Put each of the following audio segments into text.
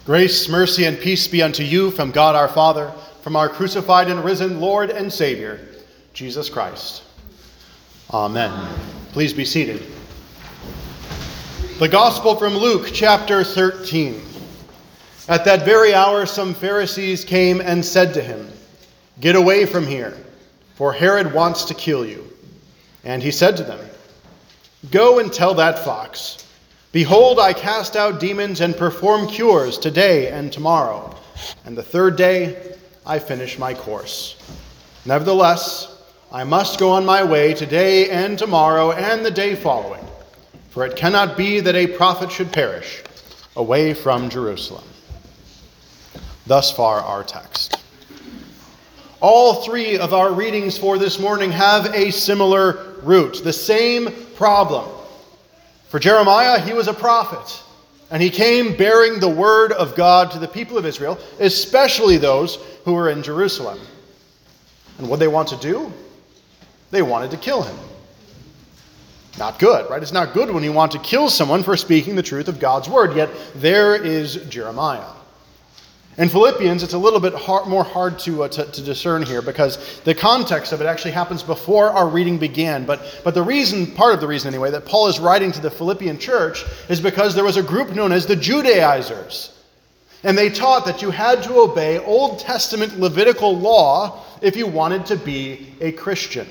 Grace, mercy, and peace be unto you from God our Father, from our crucified and risen Lord and Savior, Jesus Christ. Amen. Please be seated. The Gospel from Luke, chapter 13. At that very hour some Pharisees came and said to him, "Get away from here, for Herod wants to kill you." And he said to them, "Go and tell that fox, behold, I cast out demons and perform cures today and tomorrow, and the third day I finish my course. Nevertheless, I must go on my way today and tomorrow and the day following, for it cannot be that a prophet should perish away from Jerusalem." Thus far our text. All three of our readings for this morning have a similar root, the same problem. For Jeremiah, he was a prophet, and he came bearing the word of God to the people of Israel, especially those who were in Jerusalem. And what did they want to do? They wanted to kill him. Not good, right? It's not good when you want to kill someone for speaking the truth of God's word, yet there is Jeremiah. In Philippians, it's a little bit more hard to discern here because the context of it actually happens before our reading began. But the reason, part of the reason anyway, that Paul is writing to the Philippian church is because there was a group known as the Judaizers. And they taught that you had to obey Old Testament Levitical law if you wanted to be a Christian.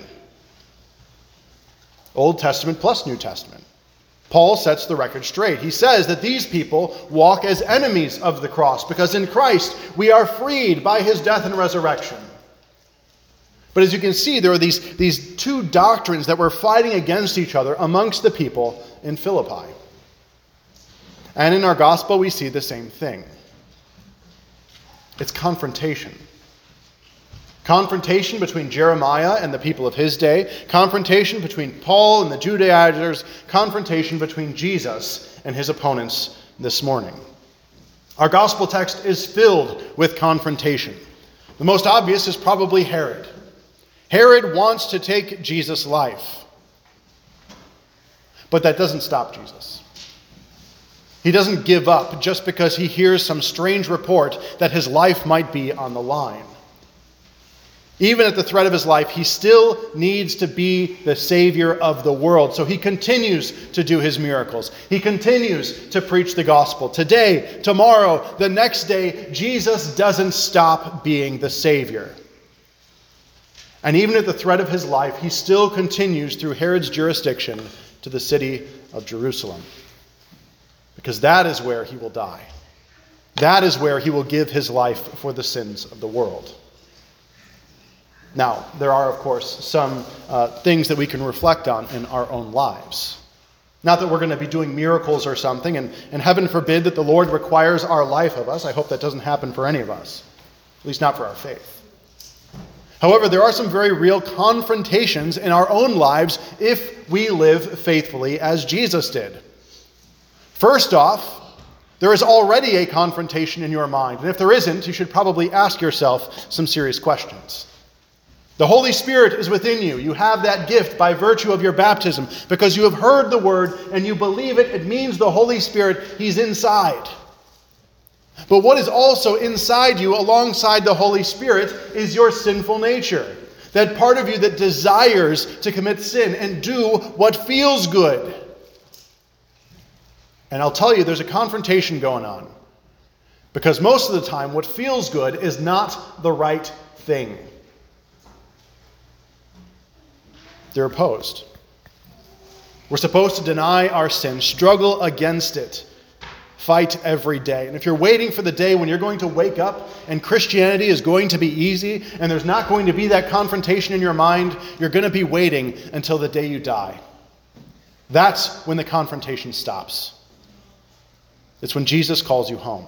Old Testament plus New Testament. Paul sets the record straight. He says that these people walk as enemies of the cross because in Christ we are freed by his death and resurrection. But as you can see, there are these two doctrines that were fighting against each other amongst the people in Philippi. And in our gospel we see the same thing. It's confrontation. Confrontation between Jeremiah and the people of his day, confrontation between Paul and the Judaizers, confrontation between Jesus and his opponents this morning. Our gospel text is filled with confrontation. The most obvious is probably Herod. Herod wants to take Jesus' life. But that doesn't stop Jesus. He doesn't give up just because he hears some strange report that his life might be on the line. Even at the threat of his life, he still needs to be the Savior of the world. So he continues to do his miracles. He continues to preach the gospel. Today, tomorrow, the next day, Jesus doesn't stop being the Savior. And even at the threat of his life, he still continues through Herod's jurisdiction to the city of Jerusalem. Because that is where he will die. That is where he will give his life for the sins of the world. Now, there are, of course, some things that we can reflect on in our own lives. Not that we're going to be doing miracles or something, and heaven forbid that the Lord requires our life of us. I hope that doesn't happen for any of us, at least not for our faith. However, there are some very real confrontations in our own lives if we live faithfully as Jesus did. First off, there is already a confrontation in your mind, and if there isn't, you should probably ask yourself some serious questions. The Holy Spirit is within you. You have that gift by virtue of your baptism. Because you have heard the word and you believe it, it means the Holy Spirit, he's inside. But what is also inside you alongside the Holy Spirit is your sinful nature. That part of you that desires to commit sin and do what feels good. And I'll tell you, there's a confrontation going on. Because most of the time, what feels good is not the right thing. They're opposed. We're supposed to deny our sin, struggle against it, fight every day. And if you're waiting for the day when you're going to wake up and Christianity is going to be easy and there's not going to be that confrontation in your mind, you're going to be waiting until the day you die. That's when the confrontation stops. It's when Jesus calls you home.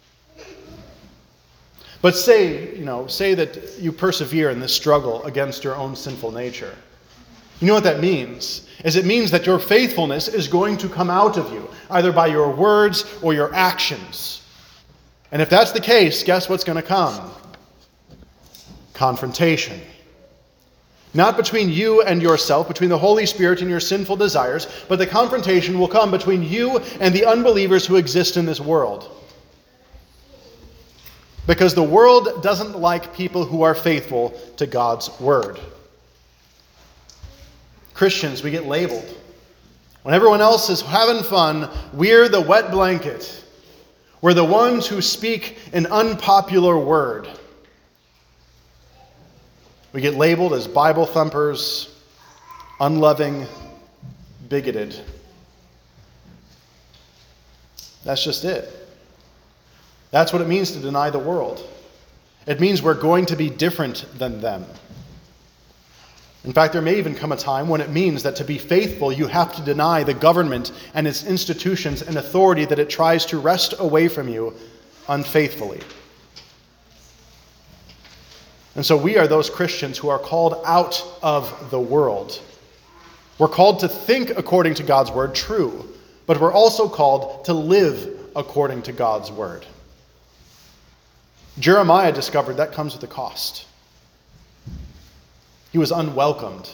But say that you persevere in this struggle against your own sinful nature. You know what that means? It means that your faithfulness is going to come out of you, either by your words or your actions. And if that's the case, guess what's going to come? Confrontation. Not between you and yourself, between the Holy Spirit and your sinful desires, but the confrontation will come between you and the unbelievers who exist in this world. Because the world doesn't like people who are faithful to God's word. Christians, we get labeled. When everyone else is having fun, we're the wet blanket. We're the ones who speak an unpopular word. We get labeled as Bible thumpers, unloving, bigoted. That's just it. That's what it means to deny the world. It means we're going to be different than them. In fact, there may even come a time when it means that to be faithful, you have to deny the government and its institutions and authority that it tries to wrest away from you unfaithfully. And so we are those Christians who are called out of the world. We're called to think according to God's word, true, but we're also called to live according to God's word. Jeremiah discovered that comes with a cost. He was unwelcomed.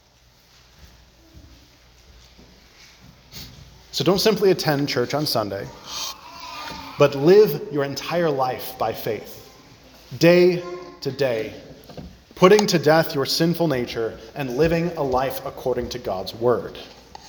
So don't simply attend church on Sunday, but live your entire life by faith, day to day, putting to death your sinful nature and living a life according to God's word.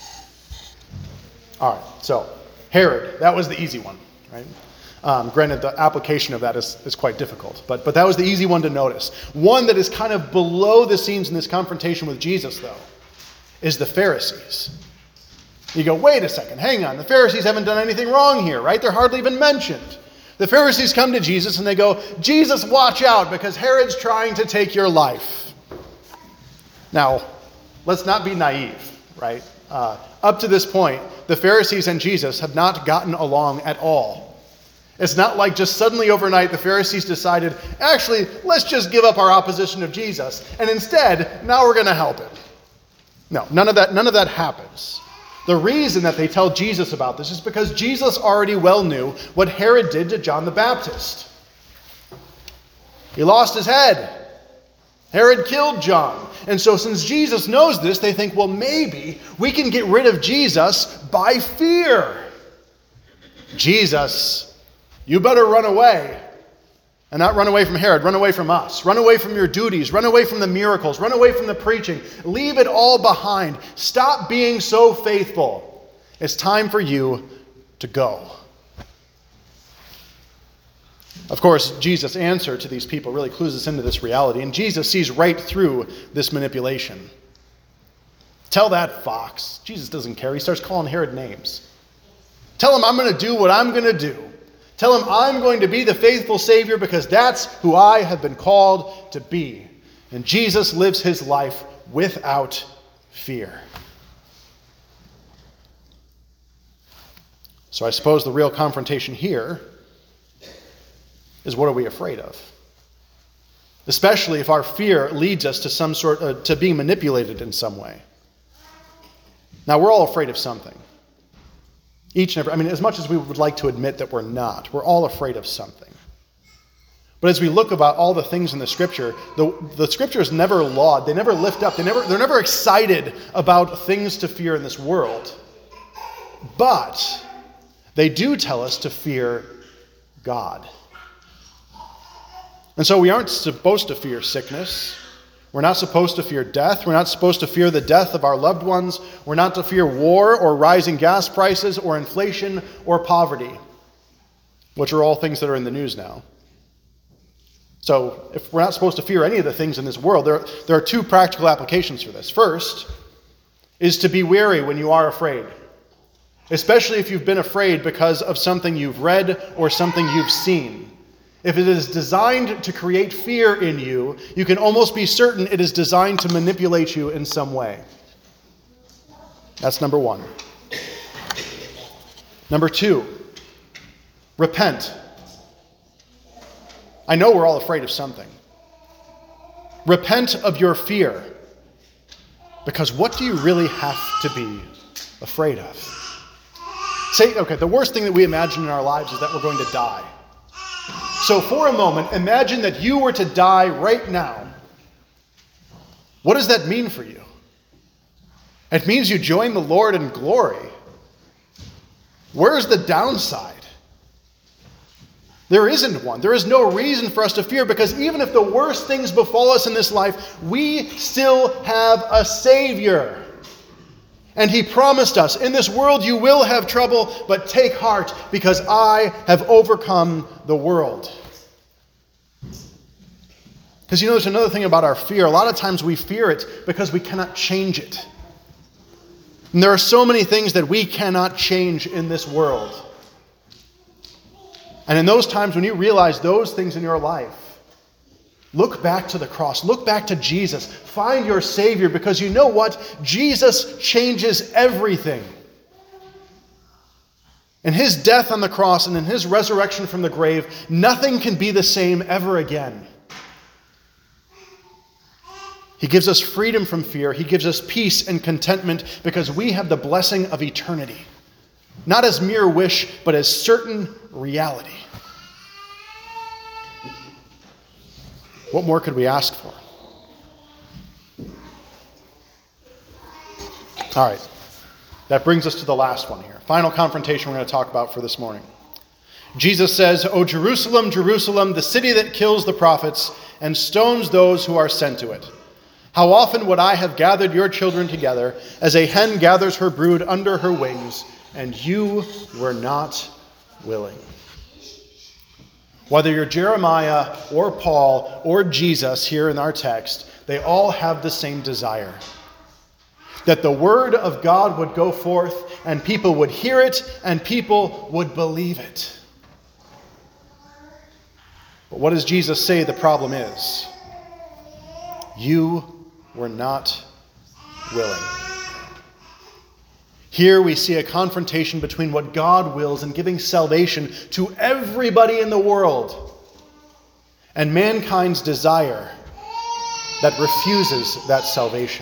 All right, so Herod, that was the easy one, right? Granted, the application of that is quite difficult, but that was the easy one to notice. One that is kind of below the scenes in this confrontation with Jesus, though, is the Pharisees. You go, wait a second, hang on. The Pharisees haven't done anything wrong here, right? They're hardly even mentioned. The Pharisees come to Jesus and they go, Jesus, watch out, because Herod's trying to take your life. Now, let's not be naive, right? Up to this point, the Pharisees and Jesus have not gotten along at all. It's not like just suddenly overnight the Pharisees decided, actually, let's just give up our opposition of Jesus, and instead, now we're going to help him. No, none of that happens. The reason that they tell Jesus about this is because Jesus already well knew what Herod did to John the Baptist. He lost his head. Herod killed John. And so since Jesus knows this, they think, well, maybe we can get rid of Jesus by fear. Jesus, you better run away. And not run away from Herod, run away from us. Run away from your duties. Run away from the miracles. Run away from the preaching. Leave it all behind. Stop being so faithful. It's time for you to go. Of course, Jesus' answer to these people really clues us into this reality, and Jesus sees right through this manipulation. Tell that fox. Jesus doesn't care. He starts calling Herod names. Tell him I'm going to do what I'm going to do. Tell him I'm going to be the faithful Savior because that's who I have been called to be. And Jesus lives his life without fear. So I suppose the real confrontation here is, what are we afraid of? Especially if our fear leads us to some sort to being manipulated in some way. Now, we're all afraid of something. As much as we would like to admit that we're not, we're all afraid of something. But as we look about all the things in the Scripture, the Scriptures never laud, they never lift up, they're never excited about things to fear in this world. But they do tell us to fear God. And so we aren't supposed to fear sickness. We're not supposed to fear death. We're not supposed to fear the death of our loved ones. We're not to fear war or rising gas prices or inflation or poverty, which are all things that are in the news now. So if we're not supposed to fear any of the things in this world, there are two practical applications for this. First is to be wary when you are afraid, especially if you've been afraid because of something you've read or something you've seen. If it is designed to create fear in you, you can almost be certain it is designed to manipulate you in some way. That's number one. Number two, repent. I know we're all afraid of something. Repent of your fear. Because what do you really have to be afraid of? The worst thing that we imagine in our lives is that we're going to die. So for a moment, imagine that you were to die right now. What does that mean for you? It means you join the Lord in glory. Where's the downside? There isn't one. There is no reason for us to fear, because even if the worst things befall us in this life, we still have a Savior. And he promised us, in this world you will have trouble, but take heart, because I have overcome the world. Because there's another thing about our fear. A lot of times we fear it because we cannot change it. And there are so many things that we cannot change in this world. And in those times when you realize those things in your life, look back to the cross. Look back to Jesus. Find your Savior, because you know what? Jesus changes everything. In his death on the cross and in his resurrection from the grave, nothing can be the same ever again. He gives us freedom from fear. He gives us peace and contentment because we have the blessing of eternity. Not as mere wish, but as certain reality. What more could we ask for? All right. That brings us to the last one here. Final confrontation we're going to talk about for this morning. Jesus says, "O Jerusalem, Jerusalem, the city that kills the prophets and stones those who are sent to it. How often would I have gathered your children together as a hen gathers her brood under her wings, and you were not willing." Whether you're Jeremiah or Paul or Jesus here in our text, they all have the same desire. That the word of God would go forth and people would hear it and people would believe it. But what does Jesus say the problem is? You were not willing. Here we see a confrontation between what God wills in giving salvation to everybody in the world and mankind's desire that refuses that salvation.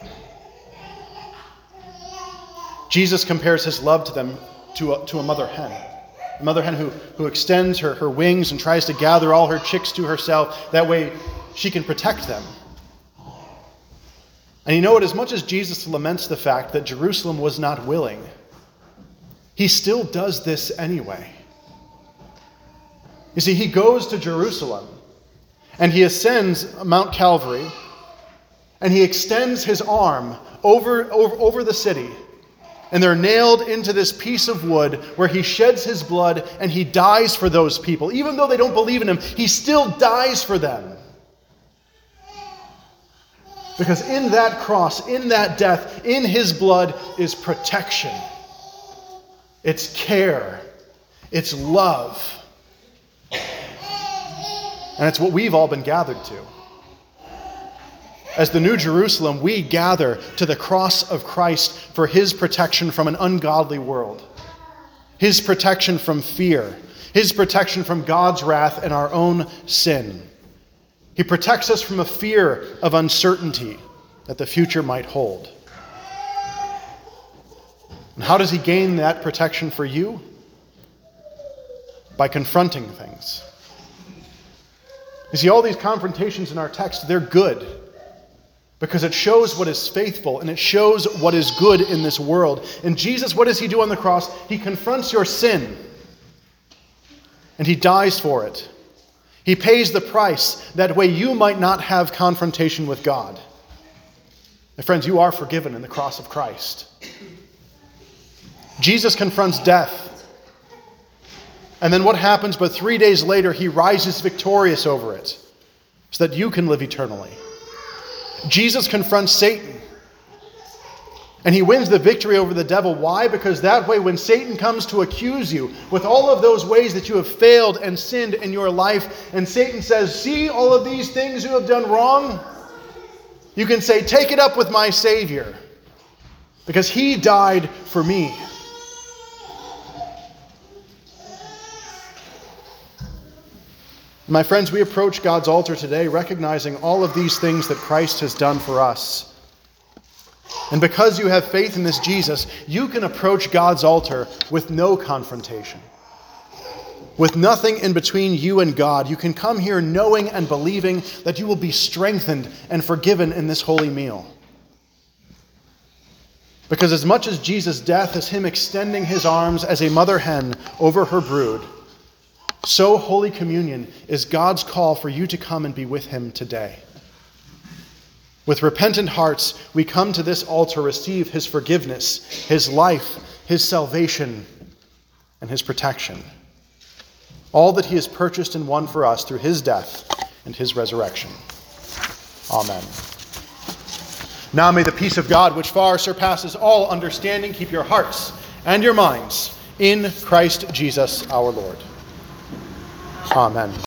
Jesus compares his love to them to a mother hen. A mother hen who extends her wings and tries to gather all her chicks to herself. That way she can protect them. And you know what? As much as Jesus laments the fact that Jerusalem was not willing, he still does this anyway. You see, he goes to Jerusalem and he ascends Mount Calvary and he extends his arm over the city. And they're nailed into this piece of wood where he sheds his blood and he dies for those people. Even though they don't believe in him, he still dies for them. Because in that cross, in that death, in his blood is protection. It's care. It's love. And it's what we've all been gathered to. As the New Jerusalem, we gather to the cross of Christ for his protection from an ungodly world. His protection from fear. His protection from God's wrath and our own sin. He protects us from a fear of uncertainty that the future might hold. And how does he gain that protection for you? By confronting things. You see, all these confrontations in our text, they're good. Because it shows what is faithful and it shows what is good in this world. And Jesus, what does he do on the cross? He confronts your sin. And he dies for it. He pays the price. That way you might not have confrontation with God. And friends, you are forgiven in the cross of Christ. Jesus confronts death. And then what happens? But 3 days later, he rises victorious over it. So that you can live eternally. Jesus confronts Satan. And he wins the victory over the devil. Why? Because that way when Satan comes to accuse you with all of those ways that you have failed and sinned in your life, and Satan says, see all of these things you have done wrong? You can say, take it up with my Savior. Because he died for me. My friends, we approach God's altar today recognizing all of these things that Christ has done for us. And because you have faith in this Jesus, you can approach God's altar with no confrontation. With nothing in between you and God. You can come here knowing and believing that you will be strengthened and forgiven in this holy meal. Because as much as Jesus' death is him extending his arms as a mother hen over her brood, So Holy Communion is God's call for you to come and be with him today. With repentant hearts, we come to this altar to receive his forgiveness, his life, his salvation, and his protection. All that he has purchased and won for us through his death and his resurrection. Amen. Now may the peace of God, which far surpasses all understanding, keep your hearts and your minds in Christ Jesus our Lord. Amen.